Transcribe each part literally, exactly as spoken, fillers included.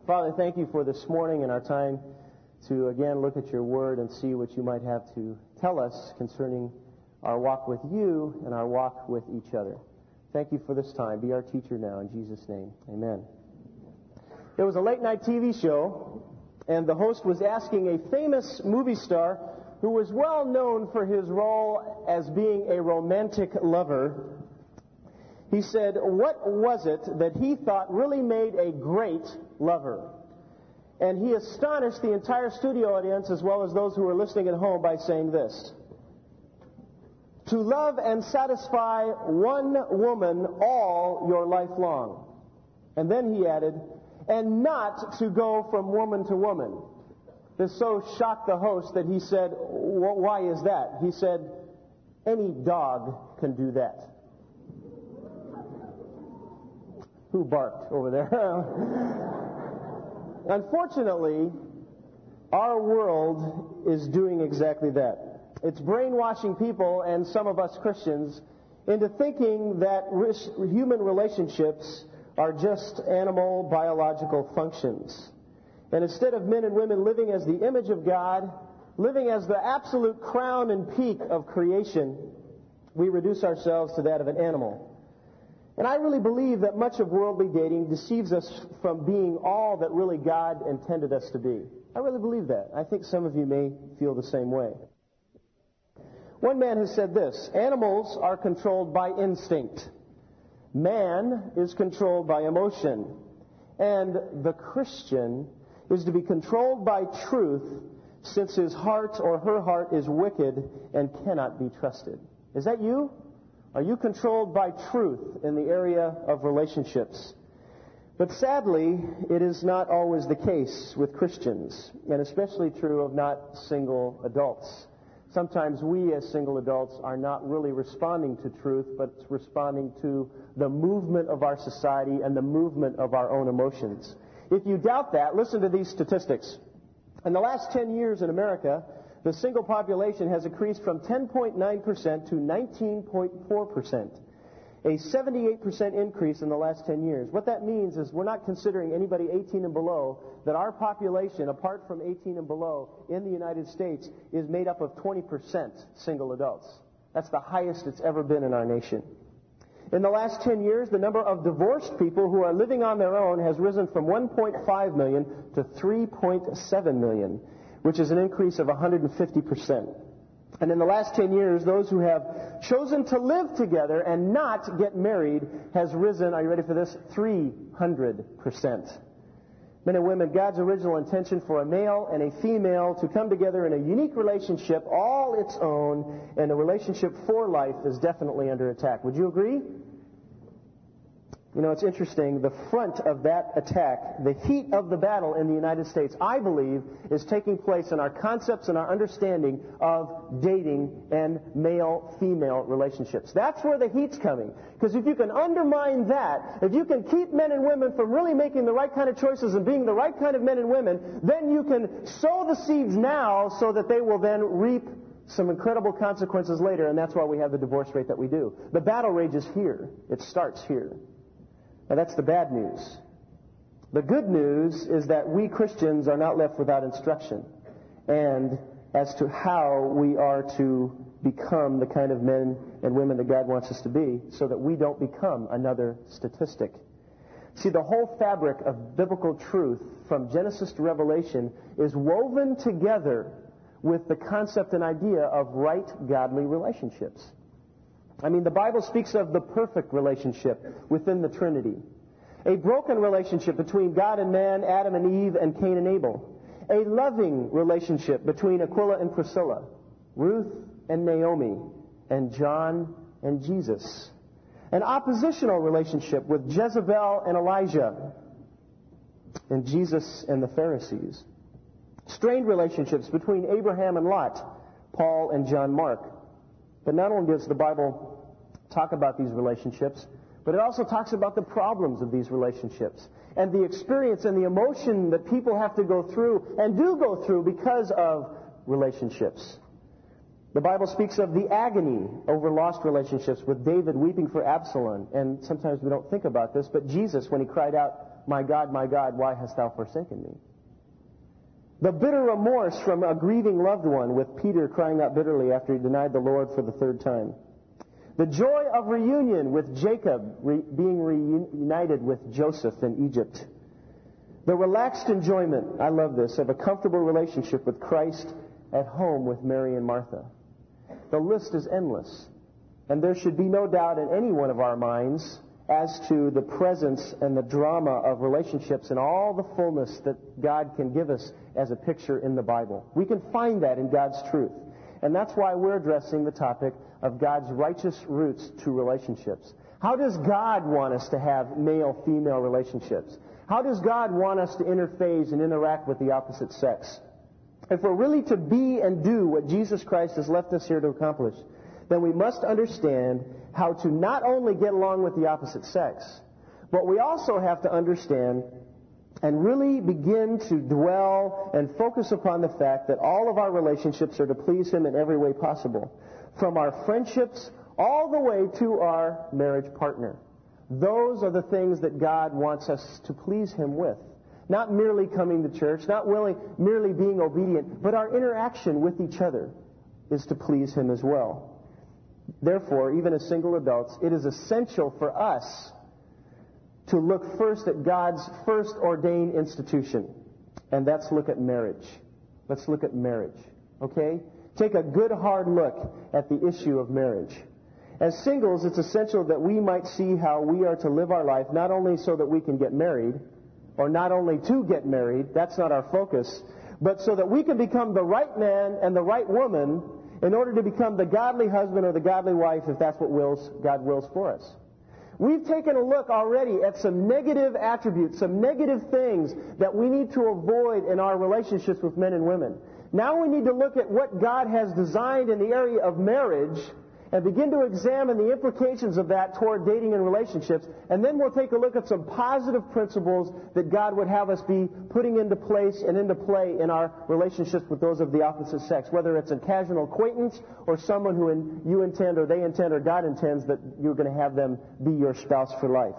Father, thank you for this morning and our time to again look at your word and see what you might have to tell us concerning our walk with you and our walk with each other. Thank you for this time. Be our teacher now in Jesus' name. Amen. There was a late night T V show, and the host was asking a famous movie star who was well known for his role as being a romantic lover. He said, what was it that he thought really made a great lover? And he astonished the entire studio audience as well as those who were listening at home by saying this: to love and satisfy one woman all your life long. And then he added, and not to go from woman to woman. This so shocked the host that he said, why is that? He said, any dog can do that. Who barked over there? Unfortunately, our world is doing exactly that. It's brainwashing people, and some of us Christians, into thinking that human relationships are just animal biological functions. And instead of men and women living as the image of God, living as the absolute crown and peak of creation, we reduce ourselves to that of an animal. And I really believe that much of worldly dating deceives us from being all that really God intended us to be. I really believe that. I think some of you may feel the same way. One man has said this: animals are controlled by instinct. Man is controlled by emotion. And the Christian is to be controlled by truth, since his heart or her heart is wicked and cannot be trusted. Is that you? Are you controlled by truth in the area of relationships? But sadly, it is not always the case with Christians, and especially true of not single adults. Sometimes we as single adults are not really responding to truth, but responding to the movement of our society and the movement of our own emotions. If you doubt that, listen to these statistics. In the last ten years in America, the single population has increased from ten point nine percent to nineteen point four percent. A seventy-eight percent increase in the last ten years. What that means is we're not considering anybody eighteen and below, that our population, apart from eighteen and below, in the United States, is made up of twenty percent single adults. That's the highest it's ever been in our nation. In the last ten years, the number of divorced people who are living on their own has risen from one point five million to three point seven million, which is an increase of one hundred fifty percent. And in the last ten years, those who have chosen to live together and not get married has risen, are you ready for this, three hundred percent. Men and women, God's original intention for a male and a female to come together in a unique relationship, all its own, and a relationship for life, is definitely under attack. Would you agree? You know, it's interesting. The front of that attack, the heat of the battle in the United States, I believe, is taking place in our concepts and our understanding of dating and male-female relationships. That's where the heat's coming. Because if you can undermine that, if you can keep men and women from really making the right kind of choices and being the right kind of men and women, then you can sow the seeds now so that they will then reap some incredible consequences later. And that's why we have the divorce rate that we do. The battle rages here. It starts here. Now, that's the bad news. The good news is that we Christians are not left without instruction and as to how we are to become the kind of men and women that God wants us to be, so that we don't become another statistic. See, the whole fabric of biblical truth from Genesis to Revelation is woven together with the concept and idea of right godly relationships. I mean, the Bible speaks of the perfect relationship within the Trinity. A broken relationship between God and man, Adam and Eve, and Cain and Abel. A loving relationship between Aquila and Priscilla, Ruth and Naomi, and John and Jesus. An oppositional relationship with Jezebel and Elijah, and Jesus and the Pharisees. Strained relationships between Abraham and Lot, Paul and John Mark. But not only does the Bible talk about these relationships, but it also talks about the problems of these relationships and the experience and the emotion that people have to go through and do go through because of relationships. The Bible speaks of the agony over lost relationships, with David weeping for Absalom. And sometimes we don't think about this, but Jesus, when he cried out my God, my God, why hast thou forsaken me? The bitter remorse from a grieving loved one, with Peter crying out bitterly after he denied the Lord for the third time. The joy of reunion with Jacob re- being reunited with Joseph in Egypt. The relaxed enjoyment, I love this, of a comfortable relationship with Christ at home with Mary and Martha. The list is endless. And there should be no doubt in any one of our minds as to the presence and the drama of relationships and all the fullness that God can give us as a picture in the Bible. We can find that in God's truth. And that's why we're addressing the topic of God's righteous roots to relationships. How does God want us to have male-female relationships? How does God want us to interface and interact with the opposite sex? If we're really to be and do what Jesus Christ has left us here to accomplish, then we must understand how to not only get along with the opposite sex, but we also have to understand and really begin to dwell and focus upon the fact that all of our relationships are to please Him in every way possible. From our friendships all the way to our marriage partner. Those are the things that God wants us to please Him with. Not merely coming to church, not willing, merely being obedient, but our interaction with each other is to please Him as well. Therefore, even as single adults, it is essential for us to look first at God's first ordained institution, and that's look at marriage. Let's look at marriage, okay? Take a good hard look at the issue of marriage. As singles, it's essential that we might see how we are to live our life, not only so that we can get married, or not only to get married, that's not our focus, but so that we can become the right man and the right woman in order to become the godly husband or the godly wife, if that's what wills, God wills for us. We've taken a look already at some negative attributes, some negative things that we need to avoid in our relationships with men and women. Now we need to look at what God has designed in the area of marriage and begin to examine the implications of that toward dating and relationships. And then we'll take a look at some positive principles that God would have us be putting into place and into play in our relationships with those of the opposite sex, whether it's a casual acquaintance or someone who in, you intend or they intend or God intends that you're going to have them be your spouse for life.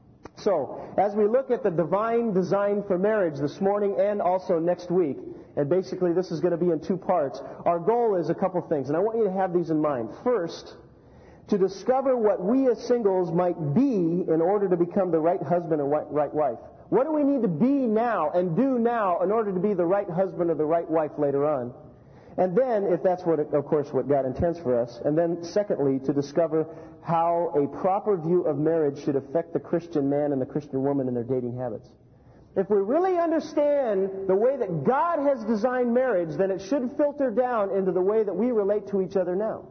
So, as we look at the divine design for marriage this morning and also next week, and basically this is going to be in two parts, our goal is a couple things, and I want you to have these in mind. First, to discover what we as singles might be in order to become the right husband and right wife. What do we need to be now and do now in order to be the right husband or the right wife later on? And then, if that's what, of course, what God intends for us, and then secondly, to discover how a proper view of marriage should affect the Christian man and the Christian woman in their dating habits. If we really understand the way that God has designed marriage, then it should filter down into the way that we relate to each other now.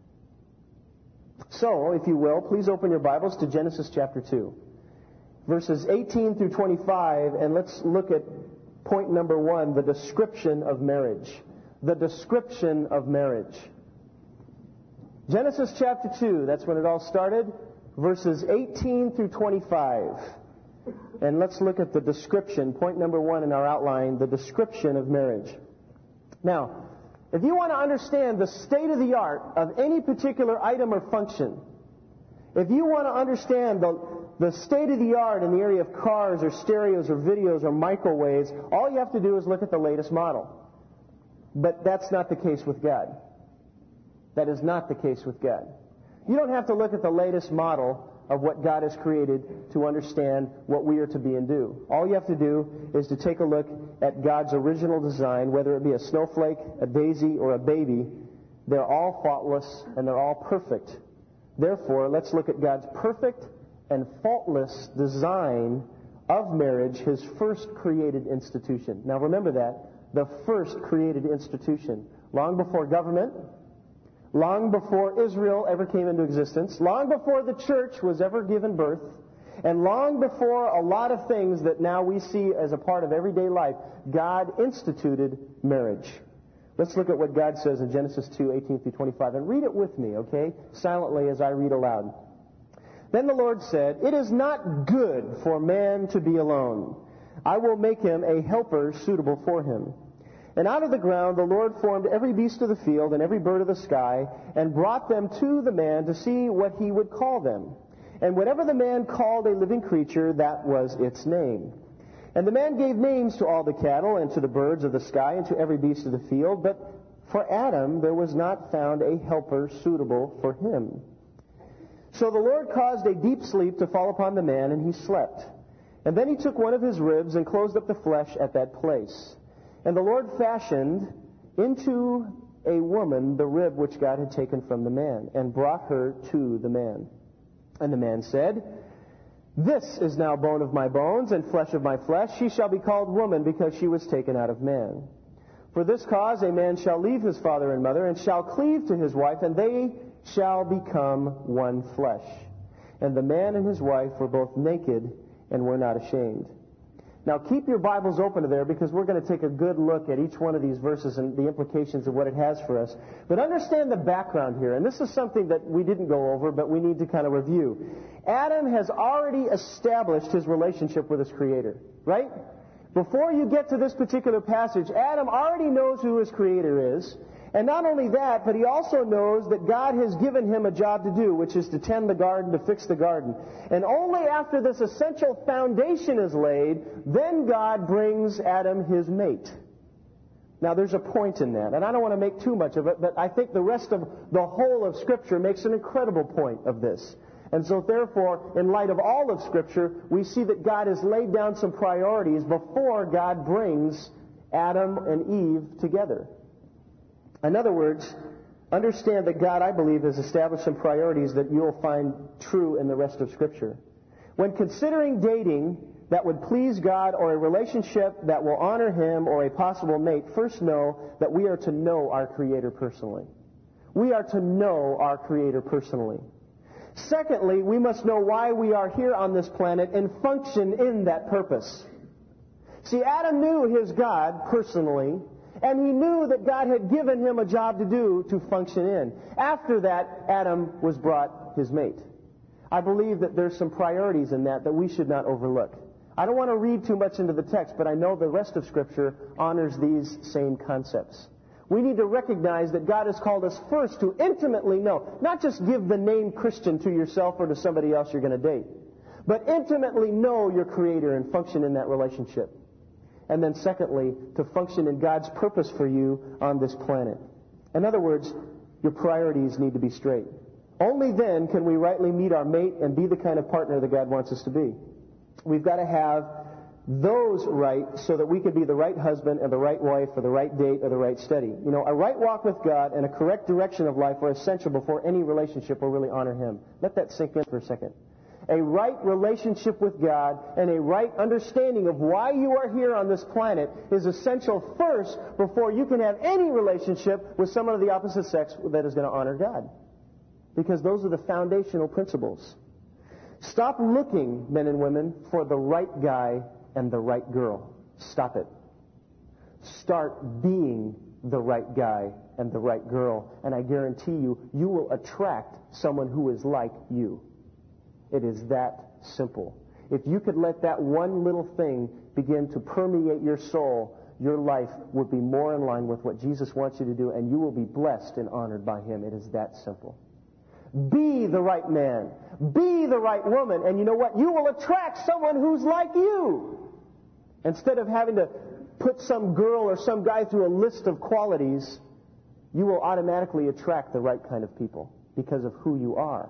So, if you will, please open your Bibles to Genesis chapter two, verses eighteen through twenty-five, and let's look at point number one, the description of marriage. The description of marriage. Genesis chapter two, that's when it all started, verses eighteen through twenty-five. And let's look at the description, point number one in our outline, the description of marriage. Now, if you want to understand the state of the art of any particular item or function, if you want to understand the, the state of the art in the area of cars or stereos or videos or microwaves, all you have to do is look at the latest model. But that's not the case with God. That is not the case with God. You don't have to look at the latest model of what God has created to understand what we are to be and do. All you have to do is to take a look at God's original design, whether it be a snowflake, a daisy, or a baby. They're all faultless and they're all perfect. Therefore, let's look at God's perfect and faultless design of marriage, His first created institution. Now remember that, the first created institution. Long before government, long before Israel ever came into existence, long before the church was ever given birth, and long before a lot of things that now we see as a part of everyday life, God instituted marriage. Let's look at what God says in Genesis two, eighteen through twenty-five, and read it with me, okay? Silently as I read aloud. Then the Lord said, "It is not good for man to be alone. I will make him a helper suitable for him." And out of the ground the Lord formed every beast of the field and every bird of the sky, and brought them to the man to see what he would call them. And whatever the man called a living creature, that was its name. And the man gave names to all the cattle and to the birds of the sky and to every beast of the field. But for Adam there was not found a helper suitable for him. So the Lord caused a deep sleep to fall upon the man, and he slept. And then he took one of his ribs and closed up the flesh at that place. And the Lord fashioned into a woman the rib which God had taken from the man, and brought her to the man. And the man said, "This is now bone of my bones and flesh of my flesh. She shall be called woman, because she was taken out of man. For this cause a man shall leave his father and mother, and shall cleave to his wife, and they shall become one flesh. And the man and his wife were both naked and were not ashamed." Now keep your Bibles open to there, because we're going to take a good look at each one of these verses and the implications of what it has for us. But understand the background here, and this is something that we didn't go over, but we need to kind of review. Adam has already established his relationship with his Creator, right? Before you get to this particular passage, Adam already knows who his Creator is. And not only that, but he also knows that God has given him a job to do, which is to tend the garden, to fix the garden. And only after this essential foundation is laid, then God brings Adam his mate. Now, there's a point in that, and I don't want to make too much of it, but I think the rest of the whole of Scripture makes an incredible point of this. And so, therefore, in light of all of Scripture, we see that God has laid down some priorities before God brings Adam and Eve together. In other words, understand that God, I believe, has established some priorities that you'll find true in the rest of Scripture. When considering dating that would please God, or a relationship that will honor Him, or a possible mate, first know that we are to know our Creator personally. We are to know our Creator personally. Secondly, we must know why we are here on this planet and function in that purpose. See, Adam knew his God personally, and he knew that God had given him a job to do to function in. After that, Adam was brought his mate. I believe that there's some priorities in that that we should not overlook. I don't want to read too much into the text, but I know the rest of Scripture honors these same concepts. We need to recognize that God has called us first to intimately know, not just give the name Christian to yourself or to somebody else you're going to date, but intimately know your Creator and function in that relationship. And then secondly, to function in God's purpose for you on this planet. In other words, your priorities need to be straight. Only then can we rightly meet our mate and be the kind of partner that God wants us to be. We've got to have those right so that we can be the right husband and the right wife or the right date or the right study. You know, a right walk with God and a correct direction of life are essential before any relationship will really honor Him. Let that sink in for a second. A right relationship with God and a right understanding of why you are here on this planet is essential first before you can have any relationship with someone of the opposite sex that is going to honor God. Because those are the foundational principles. Stop looking, men and women, for the right guy and the right girl. Stop it. Start being the right guy and the right girl, and I guarantee you, you will attract someone who is like you. It is that simple. If you could let that one little thing begin to permeate your soul, your life would be more in line with what Jesus wants you to do, and you will be blessed and honored by Him. It is that simple. Be the right man. Be the right woman. And you know what? You will attract someone who's like you. Instead of having to put some girl or some guy through a list of qualities, you will automatically attract the right kind of people because of who you are.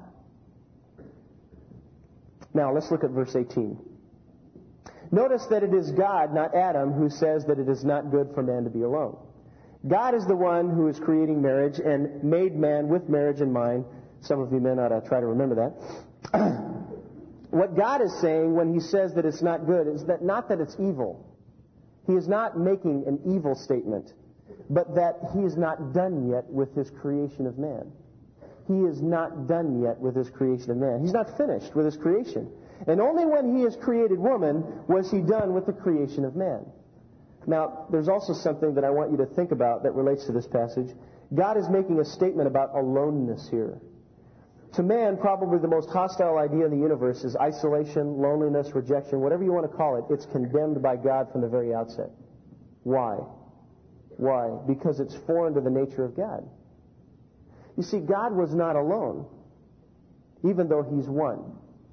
Now, let's look at verse eighteen. Notice that it is God, not Adam, who says that it is not good for man to be alone. God is the one who is creating marriage and made man with marriage in mind. Some of you men ought to try to remember that. What God is saying when He says that it's not good is that not that it's evil. He is not making an evil statement, but that He is not done yet with His creation of man. He is not done yet with His creation of man. He's not finished with His creation. And only when He has created woman was He done with the creation of man. Now, there's also something that I want you to think about that relates to this passage. God is making a statement about aloneness here. To man, probably the most hostile idea in the universe is isolation, loneliness, rejection, whatever you want to call it. It's condemned by God from the very outset. Why? Why? Because it's foreign to the nature of God. You see, God was not alone, even though He's one.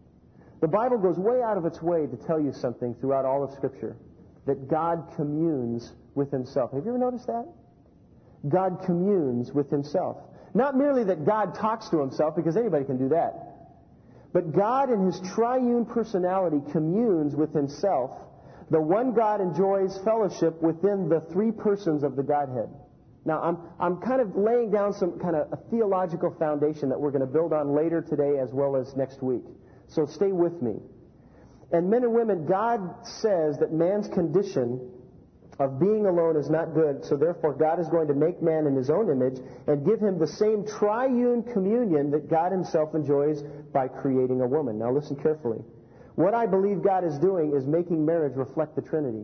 The Bible goes way out of its way to tell you something throughout all of Scripture, that God communes with Himself. Have you ever noticed that? God communes with Himself. Not merely that God talks to Himself, because anybody can do that, but God in His triune personality communes with Himself. The one God enjoys fellowship within the three persons of the Godhead. Now, I'm, I'm kind of laying down some kind of a theological foundation that we're going to build on later today as well as next week. So stay with me. And men and women, God says that man's condition of being alone is not good, so therefore God is going to make man in His own image and give him the same triune communion that God Himself enjoys by creating a woman. Now listen carefully. What I believe God is doing is making marriage reflect the Trinity.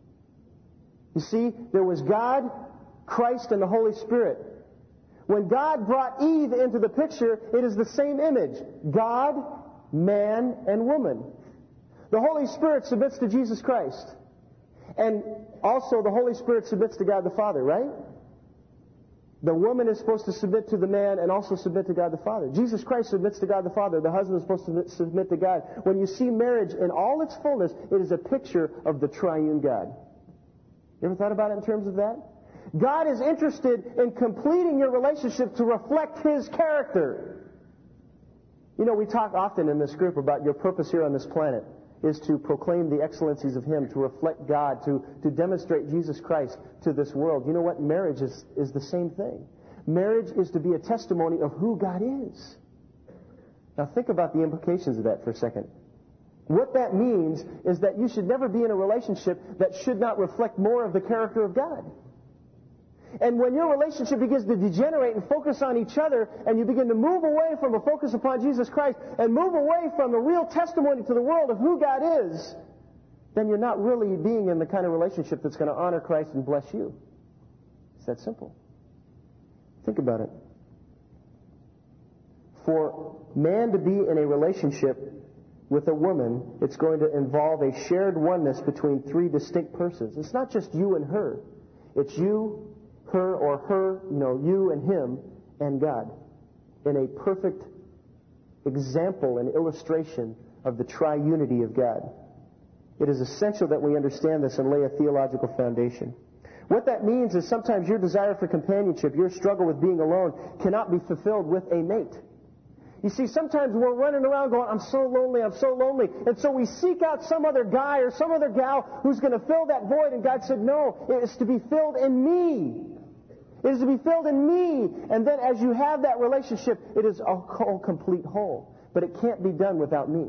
You see, there was God, Christ, and the Holy Spirit. When God brought Eve into the picture, it is the same image. God, man, and woman. The Holy Spirit submits to Jesus Christ. And also the Holy Spirit submits to God the Father, right? The woman is supposed to submit to the man and also submit to God the Father. Jesus Christ submits to God the Father. The husband is supposed to submit to God. When you see marriage in all its fullness, it is a picture of the triune God. You ever thought about it in terms of that? God is interested in completing your relationship to reflect His character. You know, we talk often in this group about your purpose here on this planet is to proclaim the excellencies of Him, to reflect God, to, to demonstrate Jesus Christ to this world. You know what? Marriage is, is the same thing. Marriage is to be a testimony of who God is. Now think about the implications of that for a second. What that means is that you should never be in a relationship that should not reflect more of the character of God. And when your relationship begins to degenerate and focus on each other, and you begin to move away from a focus upon Jesus Christ and move away from the real testimony to the world of who God is, then you're not really being in the kind of relationship that's going to honor Christ and bless you. It's that simple. Think about it. For man to be in a relationship with a woman, it's going to involve a shared oneness between three distinct persons. It's not just you and her. It's you, her, or her, you know, you and him, and God, in a perfect example and illustration of the triunity of God. It is essential that we understand this and lay a theological foundation. What that means is sometimes your desire for companionship, your struggle with being alone, cannot be fulfilled with a mate. You see, sometimes we're running around going, I'm so lonely, I'm so lonely. And so we seek out some other guy or some other gal who's going to fill that void. And God said, no, it is to be filled in me. It is to be filled in me. And then as you have that relationship, it is a whole, complete whole. But it can't be done without me.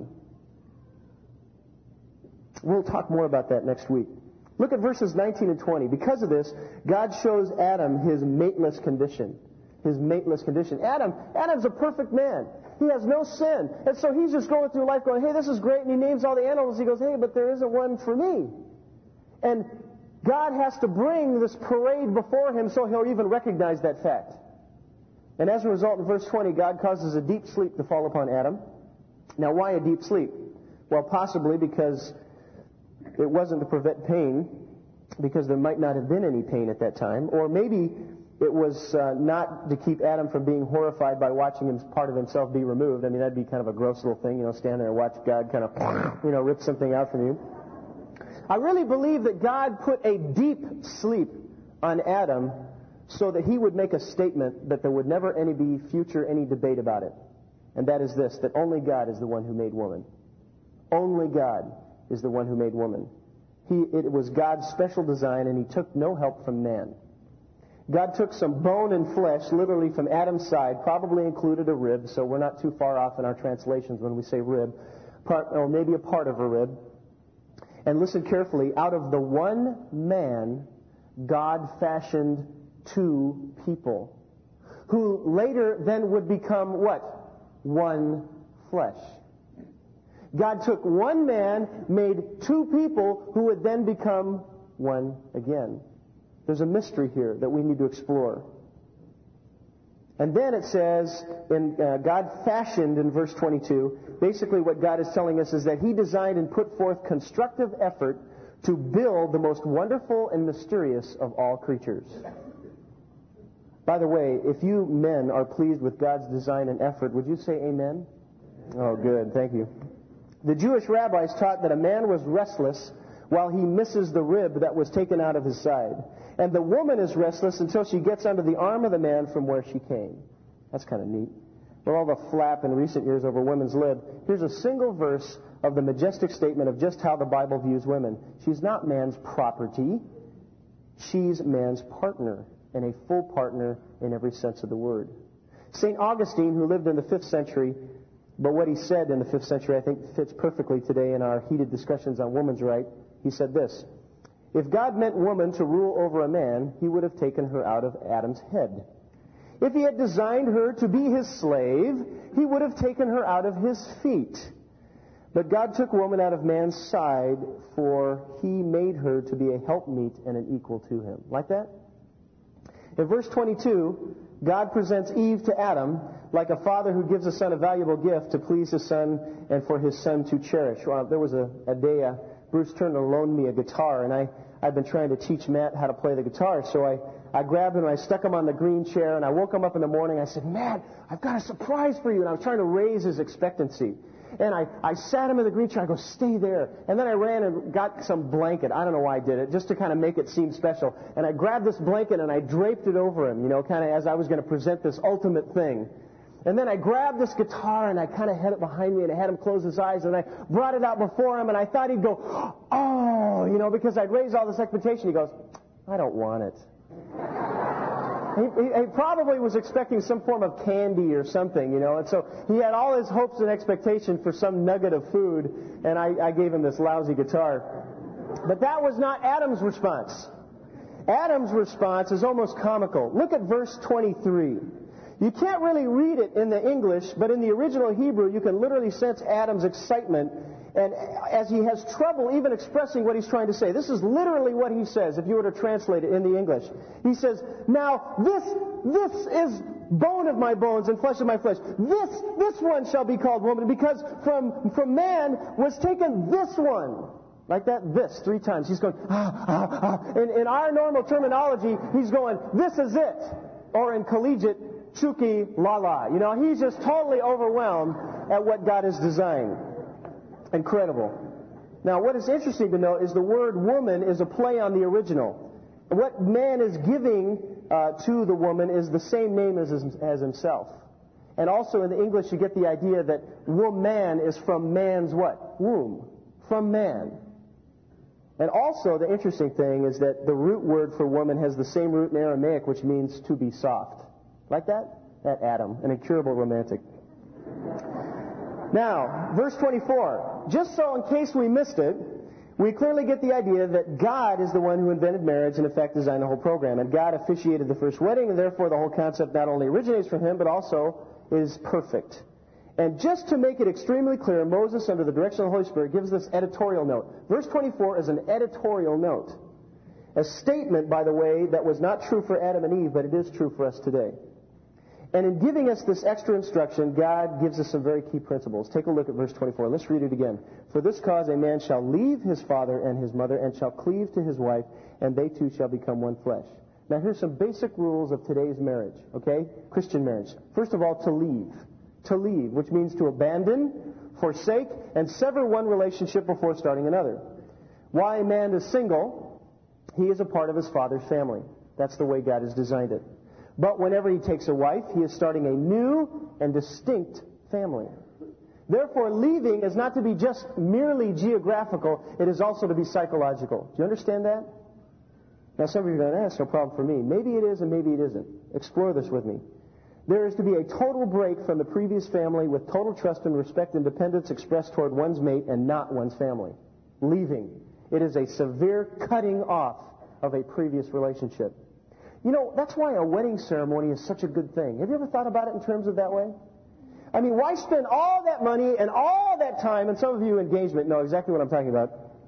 We'll talk more about that next week. Look at verses nineteen and twenty. Because of this, God shows Adam his mateless condition. His mateless condition. Adam, Adam's a perfect man. He has no sin. And so he's just going through life going, hey, this is great. And he names all the animals. He goes, hey, but there isn't one for me. And God has to bring this parade before him so he'll even recognize that fact. And as a result, in verse twenty, God causes a deep sleep to fall upon Adam. Now, why a deep sleep? Well, possibly because it wasn't to prevent pain, because there might not have been any pain at that time. Or maybe it was uh, not to keep Adam from being horrified by watching him, part of himself be removed. I mean, that'd be kind of a gross little thing, you know, stand there and watch God kind of, you know, rip something out from you. I really believe that God put a deep sleep on Adam so that he would make a statement that there would never any be future any debate about it. And that is this, that only God is the one who made woman. Only God is the one who made woman. He, it was God's special design, and He took no help from man. God took some bone and flesh, literally from Adam's side, probably included a rib, so we're not too far off in our translations when we say rib, part, or maybe a part of a rib. And listen carefully, out of the one man, God fashioned two people, who later then would become what? One flesh. God took one man, made two people, who would then become one again. There's a mystery here that we need to explore. And then it says, in uh, God fashioned in verse twenty-two, basically what God is telling us is that He designed and put forth constructive effort to build the most wonderful and mysterious of all creatures. By the way, if you men are pleased with God's design and effort, would you say amen? Oh, good. Thank you. The Jewish rabbis taught that a man was restless while he misses the rib that was taken out of his side. And the woman is restless until she gets under the arm of the man from where she came. That's kind of neat. With all the flap in recent years over women's lib, here's a single verse of the majestic statement of just how the Bible views women. She's not man's property. She's man's partner, and a full partner in every sense of the word. Saint Augustine, who lived in the fifth century, but what he said in the fifth century I think fits perfectly today in our heated discussions on woman's right. He said this: if God meant woman to rule over a man, he would have taken her out of Adam's head. If he had designed her to be his slave, he would have taken her out of his feet. But God took woman out of man's side, for he made her to be a helpmeet and an equal to him. Like that? In verse twenty-two, God presents Eve to Adam like a father who gives a son a valuable gift to please his son and for his son to cherish. Well, there was a, a day uh, Bruce Turner loaned me a guitar, and I, I'd been trying to teach Matt how to play the guitar, so I, I grabbed him and I stuck him on the green chair, and I woke him up in the morning. I said, Matt, I've got a surprise for you. And I was trying to raise his expectancy. And I, I sat him in the green chair. I go, stay there. And then I ran and got some blanket. I don't know why I did it, just to kind of make it seem special. And I grabbed this blanket and I draped it over him, you know, kind of as I was going to present this ultimate thing. And then I grabbed this guitar and I kind of had it behind me and I had him close his eyes and I brought it out before him and I thought he'd go, oh, you know, because I'd raised all this expectation. He goes, I don't want it. He, he, he probably was expecting some form of candy or something, you know, and so he had all his hopes and expectation for some nugget of food, and I, I gave him this lousy guitar. But that was not Adam's response. Adam's response is almost comical. Look at verse twenty-three. You can't really read it in the English, but in the original Hebrew, you can literally sense Adam's excitement, and as he has trouble even expressing what he's trying to say. This is literally what he says, if you were to translate it in the English. He says, now this, this is bone of my bones and flesh of my flesh. This, this one shall be called woman, because from, from man was taken this one. Like that, this, three times. He's going, ah, ah, ah. In, in our normal terminology, he's going, this is it. Or in collegiate, chuki la la. You know, he's just totally overwhelmed at what God has designed. Incredible. Now, what is interesting to note is the word woman is a play on the original. What man is giving uh, to the woman is the same name as, as himself. And also in the English you get the idea that woman is from man's what? Womb. From man. And also the interesting thing is that the root word for woman has the same root in Aramaic, which means to be soft. Like that? That Adam, an incurable romantic. Now, verse twenty-four. Just so in case we missed it, we clearly get the idea that God is the one who invented marriage and in fact designed the whole program. And God officiated the first wedding, and therefore the whole concept not only originates from him, but also is perfect. And just to make it extremely clear, Moses, under the direction of the Holy Spirit, gives this editorial note. Verse twenty-four is an editorial note. A statement, by the way, that was not true for Adam and Eve, but it is true for us today. And in giving us this extra instruction, God gives us some very key principles. Take a look at verse twenty-four. Let's read it again. For this cause a man shall leave his father and his mother and shall cleave to his wife, and they two shall become one flesh. Now here's some basic rules of today's marriage, okay? Christian marriage. First of all, to leave. To leave, which means to abandon, forsake, and sever one relationship before starting another. While a man is single, he is a part of his father's family. That's the way God has designed it. But whenever he takes a wife, he is starting a new and distinct family. Therefore, leaving is not to be just merely geographical, it is also to be psychological. Do you understand that? Now some of you are going, that's no problem for me. Maybe it is and maybe it isn't. Explore this with me. There is to be a total break from the previous family with total trust and respect and dependence expressed toward one's mate and not one's family. Leaving. It is a severe cutting off of a previous relationship. You know, that's why a wedding ceremony is such a good thing. Have you ever thought about it in terms of that way? I mean, why spend all that money and all that time, and some of you engagement know exactly what I'm talking about,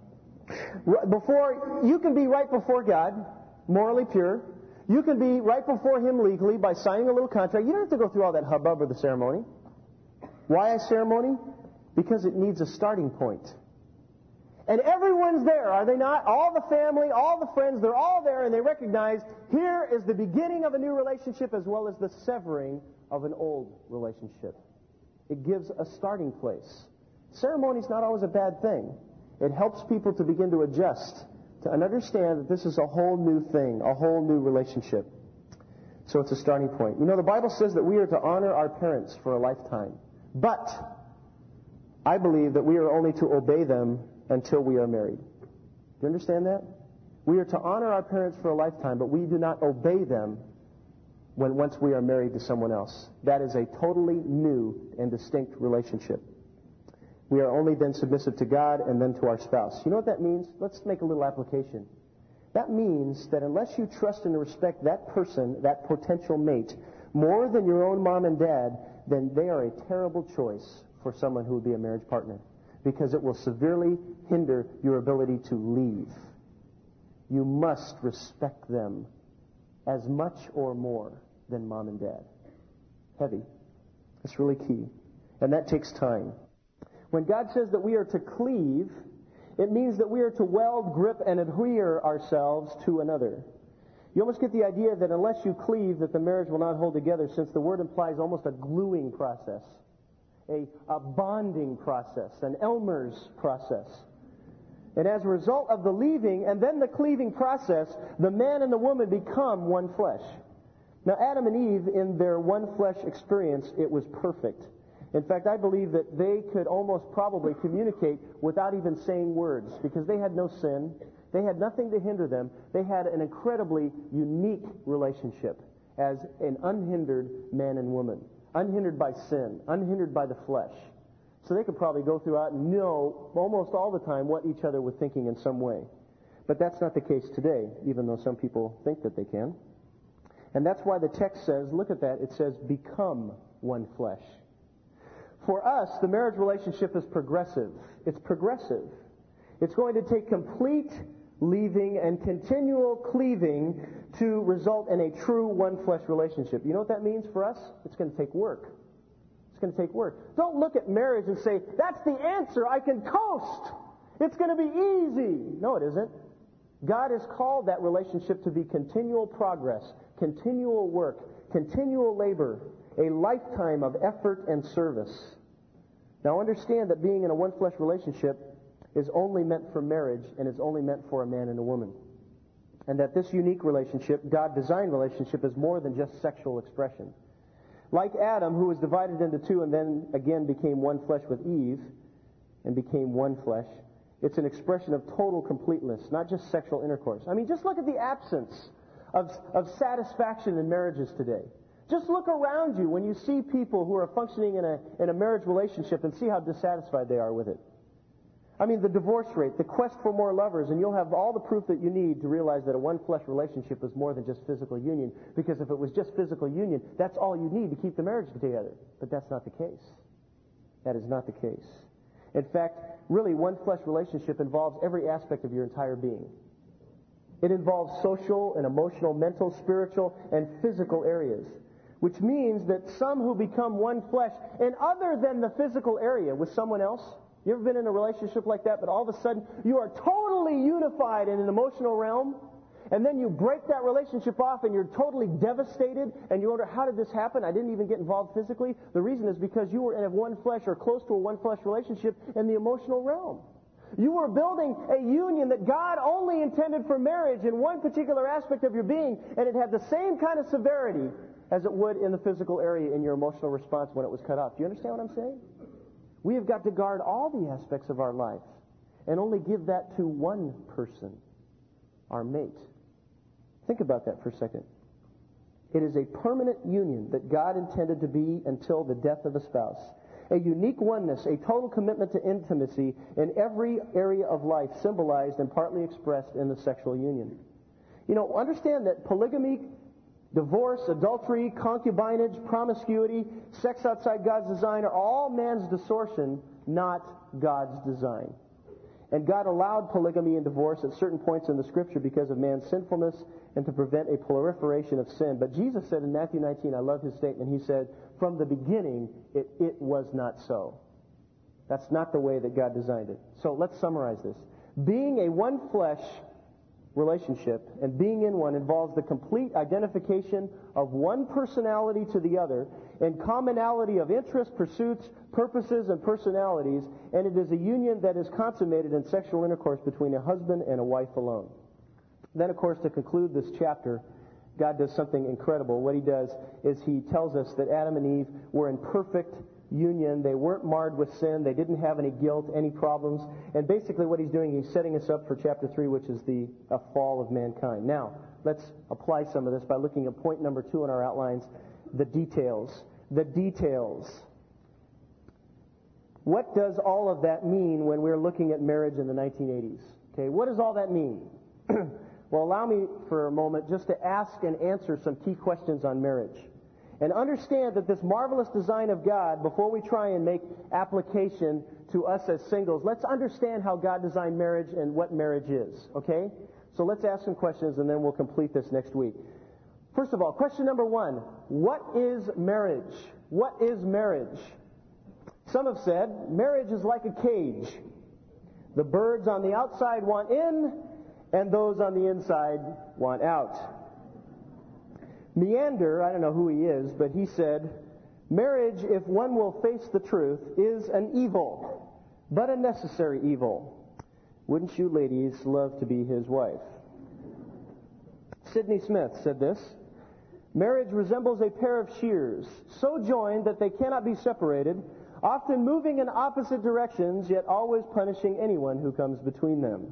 before you can be right before God, morally pure. You can be right before Him legally by signing a little contract. You don't have to go through all that hubbub of the ceremony. Why a ceremony? Because it needs a starting point. And everyone's there, are they not? All the family, all the friends, they're all there, and they recognize here is the beginning of a new relationship as well as the severing of an old relationship. It gives a starting place. Ceremony is not always a bad thing. It helps people to begin to adjust, to understand that this is a whole new thing, a whole new relationship. So it's a starting point. You know, the Bible says that we are to honor our parents for a lifetime. But I believe that we are only to obey them until we are married. Do you understand that? We are to honor our parents for a lifetime, but we do not obey them when once we are married to someone else. That is a totally new and distinct relationship. We are only then submissive to God and then to our spouse. You know what that means? Let's make a little application. That means that unless you trust and respect that person, that potential mate, more than your own mom and dad, then they are a terrible choice for someone who would be a marriage partner, because it will severely hinder your ability to leave. You must respect them as much or more than mom and dad. Heavy. That's really key. And that takes time. When God says that we are to cleave, it means that we are to weld, grip, and adhere ourselves to another. You almost get the idea that unless you cleave, that the marriage will not hold together, since the word implies almost a gluing process, a, a bonding process, an Elmer's process. And as a result of the leaving and then the cleaving process, the man and the woman become one flesh. Now, Adam and Eve, in their one flesh experience, it was perfect. In fact, I believe that they could almost probably communicate without even saying words, because they had no sin. They had nothing to hinder them. They had an incredibly unique relationship as an unhindered man and woman, unhindered by sin, unhindered by the flesh. So they could probably go throughout and know almost all the time what each other were thinking in some way. But that's not the case today, even though some people think that they can. And that's why the text says, look at that, it says, become one flesh. For us, the marriage relationship is progressive. It's progressive. It's going to take complete leaving and continual cleaving to result in a true one-flesh relationship. You know what that means for us? It's going to take work. It's going to take work. Don't look at marriage and say, that's the answer, I can coast. It's going to be easy. No, it isn't. God has called that relationship to be continual progress, continual work, continual labor, a lifetime of effort and service. Now understand that being in a one-flesh relationship is only meant for marriage and is only meant for a man and a woman. And that this unique relationship, God-designed relationship, is more than just sexual expression. Like Adam, who was divided into two and then again became one flesh with Eve and became one flesh, it's an expression of total completeness, not just sexual intercourse. I mean, just look at the absence of, of satisfaction in marriages today. Just look around you when you see people who are functioning in a, in a marriage relationship and see how dissatisfied they are with it. I mean, the divorce rate, the quest for more lovers, and you'll have all the proof that you need to realize that a one-flesh relationship is more than just physical union, because if it was just physical union, that's all you need to keep the marriage together. But that's not the case. That is not the case. In fact, really, one-flesh relationship involves every aspect of your entire being. It involves social and emotional, mental, spiritual, and physical areas, which means that some who become one flesh, and other than the physical area with someone else, you ever been in a relationship like that, but all of a sudden you are totally unified in an emotional realm, and then you break that relationship off and you're totally devastated, and you wonder, how did this happen? I didn't even get involved physically. The reason is because you were in a one flesh or close to a one flesh relationship in the emotional realm. You were building a union that God only intended for marriage in one particular aspect of your being, and it had the same kind of severity as it would in the physical area in your emotional response when it was cut off. Do you understand what I'm saying? We have got to guard all the aspects of our life and only give that to one person, our mate. Think about that for a second. It is a permanent union that God intended to be until the death of the spouse. A unique oneness, a total commitment to intimacy in every area of life, symbolized and partly expressed in the sexual union. You know, understand that polygamy, divorce, adultery, concubinage, promiscuity, sex outside God's design are all man's distortion, not God's design. And God allowed polygamy and divorce at certain points in the Scripture because of man's sinfulness and to prevent a proliferation of sin. But Jesus said in Matthew nineteen, I love his statement, he said, from the beginning, it, it was not so. That's not the way that God designed it. So let's summarize this. Being a one flesh relationship and being in one involves the complete identification of one personality to the other and commonality of interests, pursuits, purposes, and personalities, and it is a union that is consummated in sexual intercourse between a husband and a wife alone. Then, of course, to conclude this chapter, God does something incredible. What he does is he tells us that Adam and Eve were in perfect union. They weren't marred with sin. They didn't have any guilt, any problems. And basically what he's doing, he's setting us up for chapter three, which is the uh, fall of mankind. Now, let's apply some of this by looking at point number two in our outlines, the details. The details. What does all of that mean when we're looking at marriage in the nineteen eighties? Okay, what does all that mean? Well, allow me for a moment just to ask and answer some key questions on marriage. And understand that this marvelous design of God, before we try and make application to us as singles, let's understand how God designed marriage and what marriage is, okay? So let's ask some questions and then we'll complete this next week. First of all, question number one, what is marriage? What is marriage? Some have said marriage is like a cage. The birds on the outside want in, and those on the inside want out. Meander, I don't know who he is, but he said, marriage, if one will face the truth, is an evil, but a necessary evil. Wouldn't you ladies love to be his wife? Sidney Smith said this, marriage resembles a pair of shears, so joined that they cannot be separated, often moving in opposite directions, yet always punishing anyone who comes between them.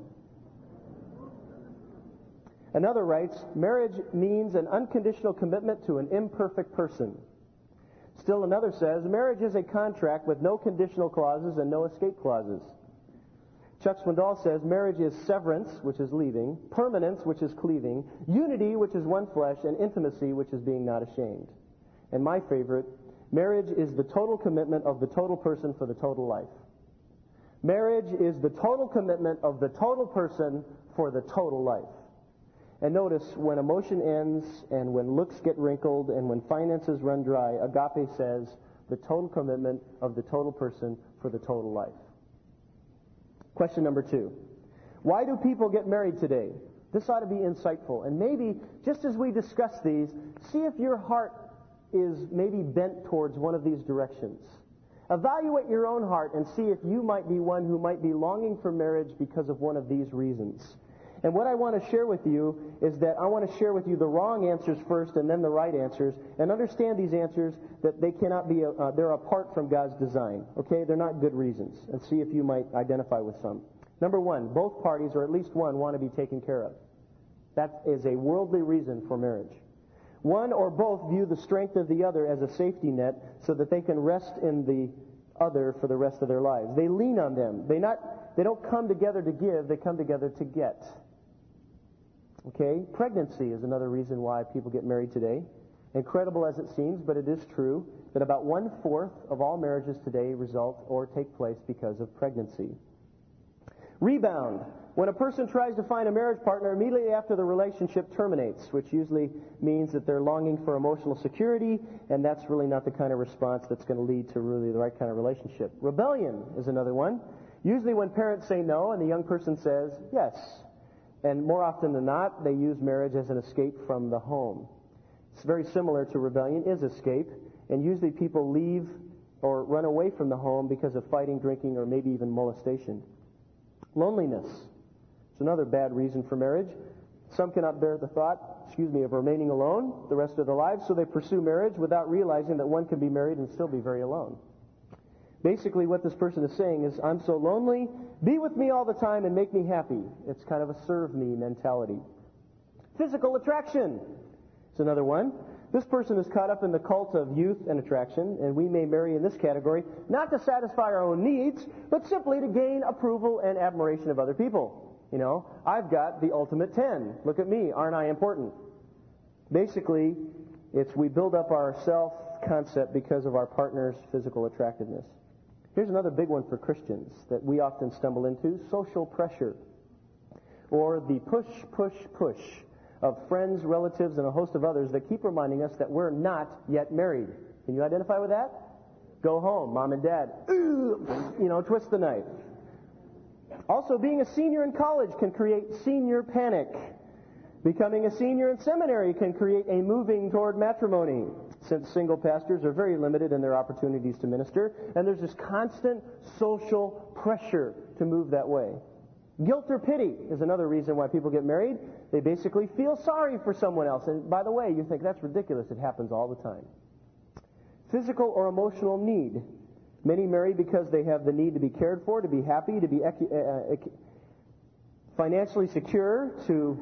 Another writes, marriage means an unconditional commitment to an imperfect person. Still another says, marriage is a contract with no conditional clauses and no escape clauses. Chuck Swindoll says, marriage is severance, which is leaving, permanence, which is cleaving, unity, which is one flesh, and intimacy, which is being not ashamed. And my favorite, marriage is the total commitment of the total person for the total life. Marriage is the total commitment of the total person for the total life. And notice, when emotion ends, and when looks get wrinkled, and when finances run dry, agape says, the total commitment of the total person for the total life. Question number two. Why do people get married today? This ought to be insightful. And maybe, just as we discuss these, see if your heart is maybe bent towards one of these directions. Evaluate your own heart and see if you might be one who might be longing for marriage because of one of these reasons. And what I want to share with you is that I want to share with you the wrong answers first and then the right answers, and understand these answers that they cannot be, uh, they're apart from God's design. Okay? They're not good reasons. And see if you might identify with some. Number one, both parties, or at least one, want to be taken care of. That is a worldly reason for marriage. One or both view the strength of the other as a safety net so that they can rest in the other for the rest of their lives. They lean on them. They not, they don't come together to give, they come together to get. Okay, pregnancy is another reason why people get married today. Incredible as it seems, but it is true that about one-fourth of all marriages today result or take place because of pregnancy. Rebound. When a person tries to find a marriage partner immediately after the relationship terminates, which usually means that they're longing for emotional security, and that's really not the kind of response that's going to lead to really the right kind of relationship. Rebellion is another one. Usually when parents say no and the young person says yes. And more often than not, they use marriage as an escape from the home. It's very similar to rebellion is escape, and usually people leave or run away from the home because of fighting, drinking, or maybe even molestation. Loneliness is another bad reason for marriage. Some cannot bear the thought, excuse me, of remaining alone the rest of their lives, so they pursue marriage without realizing that one can be married and still be very alone. Basically, what this person is saying is, I'm so lonely, be with me all the time and make me happy. It's kind of a serve me mentality. Physical attraction is another one. This person is caught up in the cult of youth and attraction, and we may marry in this category, not to satisfy our own needs, but simply to gain approval and admiration of other people. You know, I've got the ultimate ten. Look at me, aren't I important? Basically, it's we build up our self-concept because of our partner's physical attractiveness. Here's another big one for Christians that we often stumble into, social pressure, or the push, push, push of friends, relatives, and a host of others that keep reminding us that we're not yet married. Can you identify with that? Go home, mom and dad, you know, twist the knife. Also, being a senior in college can create senior panic. Becoming a senior in seminary can create a moving toward matrimony, since single pastors are very limited in their opportunities to minister, and there's this constant social pressure to move that way. Guilt or pity is another reason why people get married. They basically feel sorry for someone else. And by the way, you think that's ridiculous. It happens all the time. Physical or emotional need. Many marry because they have the need to be cared for, to be happy, to be uh, financially secure, to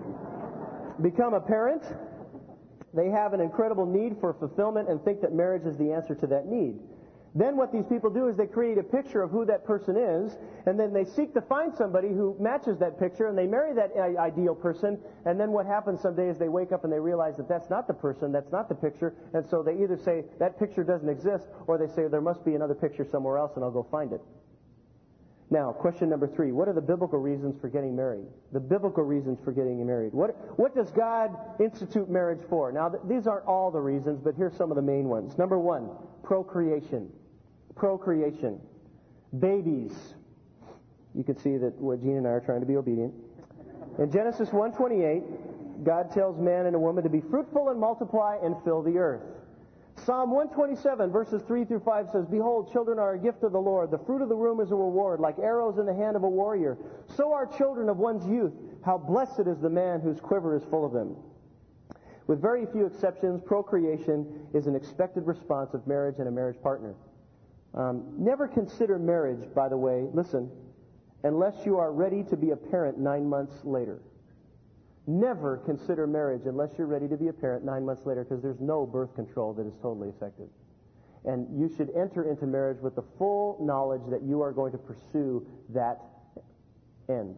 become a parent. They have an incredible need for fulfillment and think that marriage is the answer to that need. Then what these people do is they create a picture of who that person is, and then they seek to find somebody who matches that picture, and they marry that ideal person, and then what happens someday is they wake up and they realize that that's not the person, that's not the picture, and so they either say, that picture doesn't exist, or they say, there must be another picture somewhere else, and I'll go find it. Now, question number three, what are the biblical reasons for getting married? The biblical reasons for getting married. What, what does God institute marriage for? Now, th- these aren't all the reasons, but here's some of the main ones. Number one, procreation. Procreation. Babies. You can see that what Gene and I are trying to be obedient. In Genesis one twenty-eight, God tells man and a woman to be fruitful and multiply and fill the earth. Psalm one twenty-seven, verses three through five says, Behold, children are a gift of the Lord. The fruit of the womb is a reward, like arrows in the hand of a warrior. So are children of one's youth. How blessed is the man whose quiver is full of them. With very few exceptions, procreation is an expected response of marriage and a marriage partner. Um, never consider marriage, by the way, listen, unless you are ready to be a parent nine months later. Never consider marriage unless you're ready to be a parent nine months later, because there's no birth control that is totally effective. And you should enter into marriage with the full knowledge that you are going to pursue that end.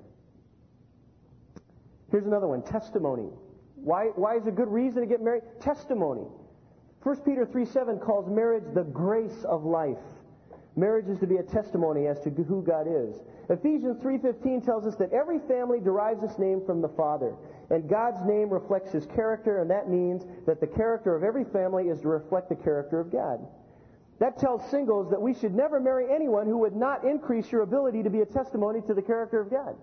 Here's another one, testimony. Why, why is a good reason to get married? Testimony. First Peter three seven calls marriage the grace of life. Marriage is to be a testimony as to who God is. Ephesians three fifteen tells us that every family derives its name from the Father. And God's name reflects His character, and that means that the character of every family is to reflect the character of God. That tells singles that we should never marry anyone who would not increase your ability to be a testimony to the character of God.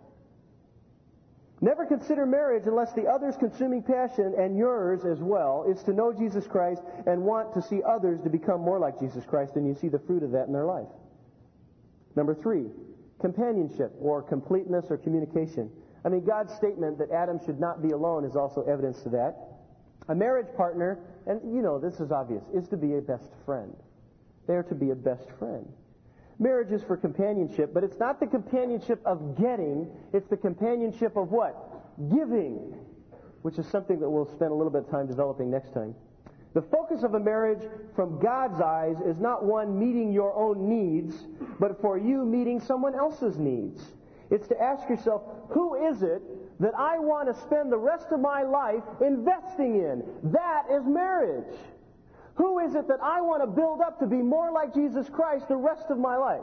Never consider marriage unless the other's consuming passion, and yours as well, is to know Jesus Christ and want to see others to become more like Jesus Christ, and you see the fruit of that in their life. Number three, companionship or completeness or communication. I mean, God's statement that Adam should not be alone is also evidence to that. A marriage partner, and you know this is obvious, is to be a best friend. They are to be a best friend. Marriage is for companionship, but it's not the companionship of getting, it's the companionship of what? Giving, which is something that we'll spend a little bit of time developing next time. The focus of a marriage from God's eyes is not one meeting your own needs, but for you meeting someone else's needs. It's to ask yourself, who is it that I want to spend the rest of my life investing in? That is marriage. Who is it that I want to build up to be more like Jesus Christ the rest of my life?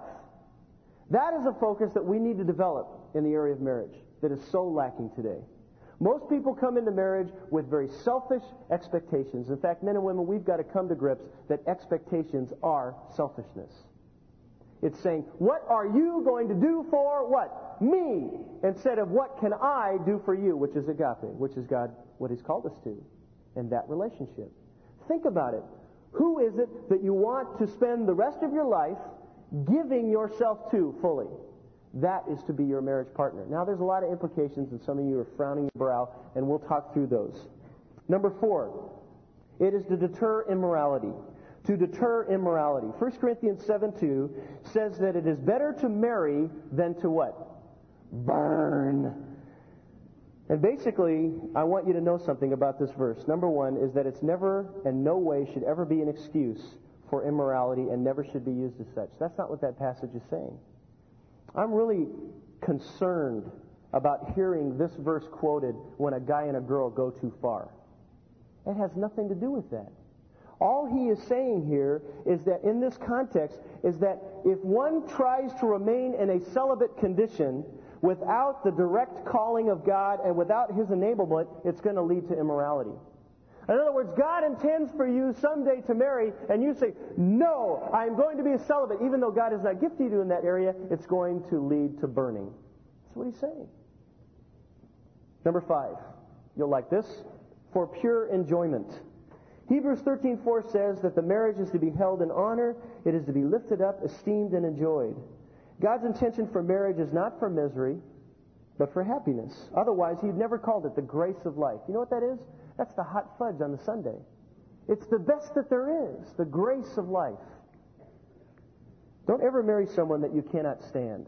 That is a focus that we need to develop in the area of marriage that is so lacking today. Most people come into marriage with very selfish expectations. In fact, men and women, we've got to come to grips that expectations are selfishness. It's saying, what are you going to do for what? Me. Instead of what can I do for you, which is agape, which is God, what He's called us to in that relationship. Think about it. Who is it that you want to spend the rest of your life giving yourself to fully? That is to be your marriage partner. Now, there's a lot of implications, and some of you are frowning your brow, and we'll talk through those. Number four, it is to deter immorality. To deter immorality. First Corinthians seven two says that it is better to marry than to what? Burn. And basically, I want you to know something about this verse. Number one is that it's never and no way should ever be an excuse for immorality and never should be used as such. That's not what that passage is saying. I'm really concerned about hearing this verse quoted when a guy and a girl go too far. It has nothing to do with that. All he is saying here is that in this context is that if one tries to remain in a celibate condition without the direct calling of God and without His enablement, it's going to lead to immorality. In other words, God intends for you someday to marry, and you say, no, I'm going to be a celibate. Even though God has not gifted you in that area, it's going to lead to burning. That's what he's saying. Number five, you'll like this, for pure enjoyment. Hebrews thirteen four says that the marriage is to be held in honor, it is to be lifted up, esteemed, and enjoyed. God's intention for marriage is not for misery, but for happiness. Otherwise, he'd never called it the grace of life. You know what that is? That's the hot fudge on the sundae. It's the best that there is, the grace of life. Don't ever marry someone that you cannot stand.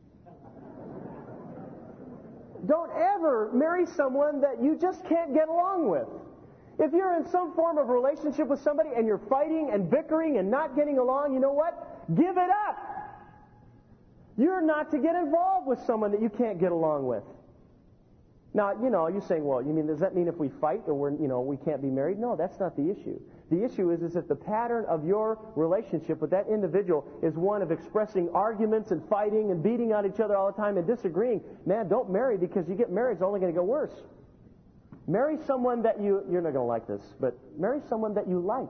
Don't ever marry someone that you just can't get along with. If you're in some form of relationship with somebody and you're fighting and bickering and not getting along, you know what? Give it up. You're not to get involved with someone that you can't get along with. Now, you know, you're saying, well, you mean, does that mean if we fight or we're, you know, we can't be married? No, that's not the issue. The issue is, is if the pattern of your relationship with that individual is one of expressing arguments and fighting and beating on each other all the time and disagreeing, man, don't marry, because you get married, it's only going to go worse. Marry someone that you, you're not going to like this, but marry someone that you like.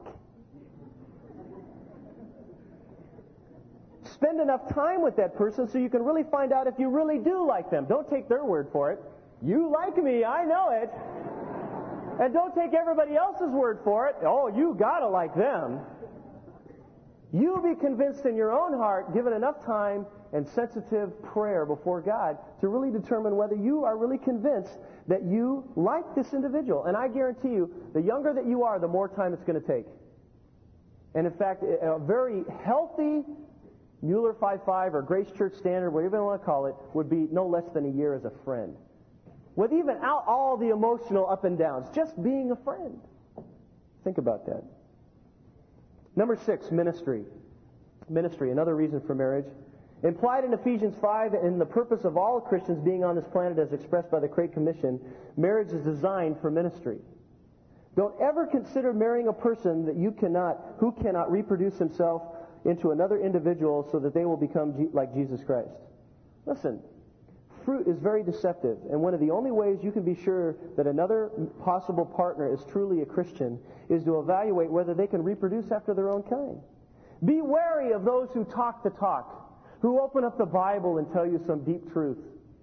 Spend enough time with that person so you can really find out if you really do like them. Don't take their word for it. You like me, I know it. And don't take everybody else's word for it. Oh, you gotta like them. You be convinced in your own heart, given enough time and sensitive prayer before God to really determine whether you are really convinced that you like this individual. And I guarantee you, the younger that you are, the more time it's going to take. And in fact, a very healthy Mueller five five or Grace Church Standard, whatever you want to call it, would be no less than a year as a friend. With even out all the emotional up and downs, just being a friend. Think about that. Number six, ministry. Ministry, another reason for marriage. Implied in Ephesians five, in the purpose of all Christians being on this planet as expressed by the Great Commission, marriage is designed for ministry. Don't ever consider marrying a person that you cannot, who cannot reproduce himself into another individual so that they will become G- like Jesus Christ. Listen, fruit is very deceptive, and one of the only ways you can be sure that another possible partner is truly a Christian is to evaluate whether they can reproduce after their own kind. Be wary of those who talk the talk, who open up the Bible and tell you some deep truth.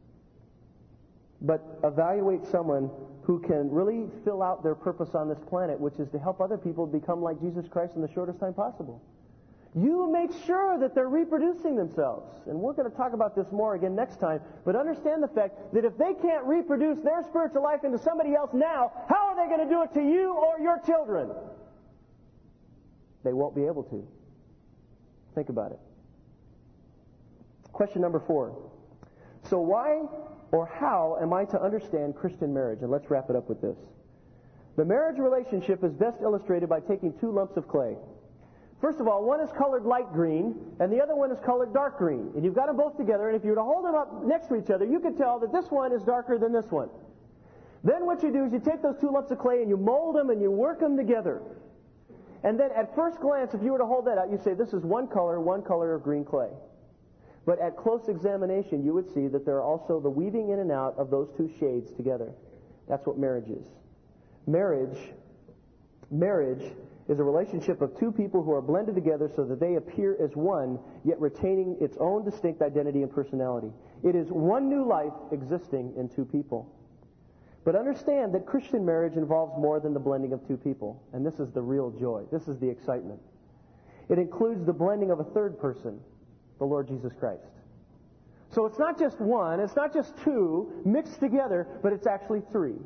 But evaluate someone who can really fill out their purpose on this planet, which is to help other people become like Jesus Christ in the shortest time possible. You make sure that they're reproducing themselves. And we're going to talk about this more again next time. But understand the fact that if they can't reproduce their spiritual life into somebody else now, how are they going to do it to you or your children? They won't be able to. Think about it. Question number four. So why or how am I to understand Christian marriage? And let's wrap it up with this. The marriage relationship is best illustrated by taking two lumps of clay. First of all, one is colored light green, and the other one is colored dark green. And you've got them both together, and if you were to hold them up next to each other, you could tell that this one is darker than this one. Then what you do is you take those two lumps of clay and you mold them and you work them together. And then at first glance, if you were to hold that out, you say this is one color, one color of green clay. But at close examination, you would see that there are also the weaving in and out of those two shades together. That's what marriage is. Marriage, marriage is a relationship of two people who are blended together so that they appear as one, yet retaining its own distinct identity and personality. It is one new life existing in two people. But understand that Christian marriage involves more than the blending of two people. And this is the real joy. This is the excitement. It includes the blending of a third person, the Lord Jesus Christ. So it's not just one, it's not just two mixed together, but it's actually three,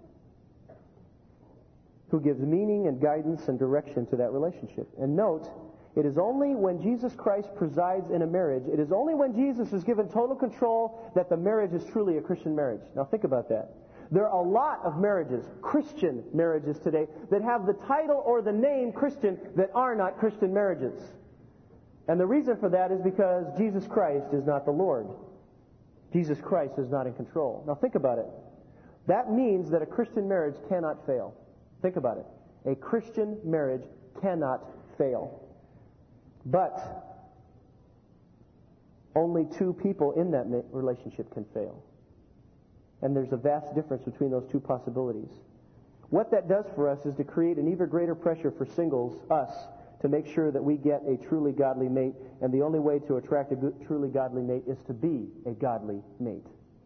who gives meaning and guidance and direction to that relationship. And note, it is only when Jesus Christ presides in a marriage, it is only when Jesus is given total control that the marriage is truly a Christian marriage. Now think about that. There are a lot of marriages, Christian marriages today, that have the title or the name Christian that are not Christian marriages. And the reason for that is because Jesus Christ is not the Lord. Jesus Christ is not in control. Now think about it. That means that a Christian marriage cannot fail. Think about it. A Christian marriage cannot fail. But only two people in that relationship can fail. And there's a vast difference between those two possibilities. What that does for us is to create an even greater pressure for singles, us, to make sure that we get a truly godly mate. And the only way to attract a good, truly godly mate is to be a godly mate.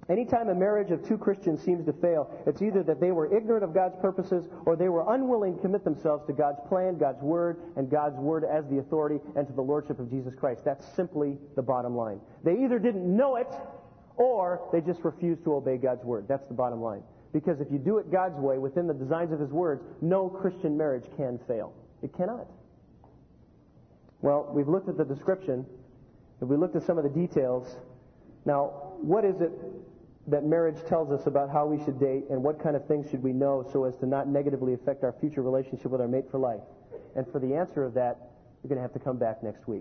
Anytime a marriage of two Christians seems to fail, it's either that they were ignorant of God's purposes or they were unwilling to commit themselves to God's plan, God's Word, and God's Word as the authority and to the Lordship of Jesus Christ. That's simply the bottom line. They either didn't know it or they just refused to obey God's Word. That's the bottom line. Because if you do it God's way, within the designs of His words, no Christian marriage can fail. It cannot. Well, we've looked at the description, and we looked at some of the details. Now, what is it that marriage tells us about how we should date, and what kind of things should we know so as to not negatively affect our future relationship with our mate for life? And for the answer of that, you're going to have to come back next week.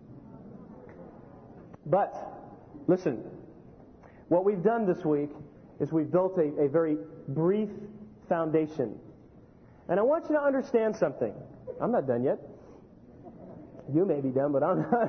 But, listen, what we've done this week is we've built a, a very brief foundation. And I want you to understand something. I'm not done yet. You may be done, but I'm not.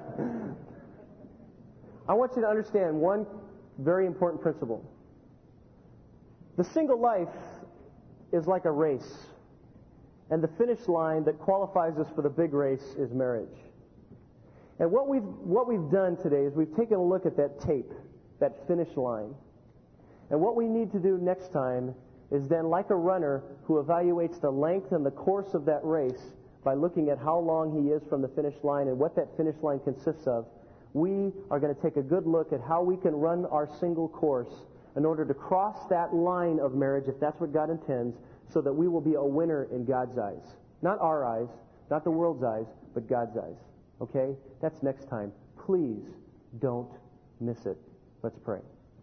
I want you to understand one very important principle. The single life is like a race, and the finish line that qualifies us for the big race is marriage. And what we've what we've done today is we've taken a look at that tape, that finish line. And what we need to do next time is then, like a runner who evaluates the length and the course of that race by looking at how long he is from the finish line and what that finish line consists of, we are going to take a good look at how we can run our single course in order to cross that line of marriage, if that's what God intends, so that we will be a winner in God's eyes. Not our eyes, not the world's eyes, but God's eyes. Okay? That's next time. Please don't miss it. Let's pray.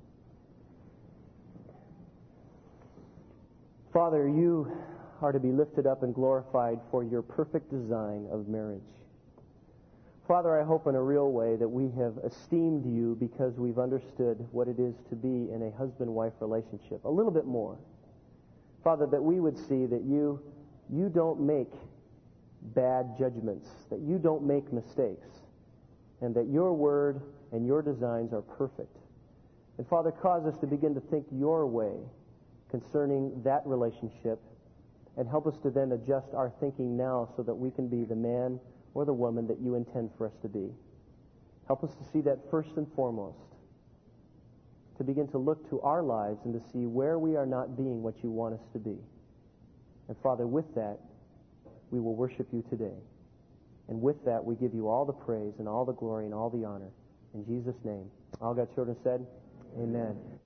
Father, you are to be lifted up and glorified for your perfect design of marriage. Father, I hope in a real way that we have esteemed you because we've understood what it is to be in a husband-wife relationship a little bit more. Father, that we would see that you, you don't make bad judgments, that you don't make mistakes, and that your word and your designs are perfect. And Father, cause us to begin to think your way concerning that relationship, and help us to then adjust our thinking now so that we can be the man or the woman that you intend for us to be. Help us to see that first and foremost, to begin to look to our lives and to see where we are not being what you want us to be. And Father, with that, we will worship you today. And with that, we give you all the praise and all the glory and all the honor. In Jesus' name. All God's children said, amen.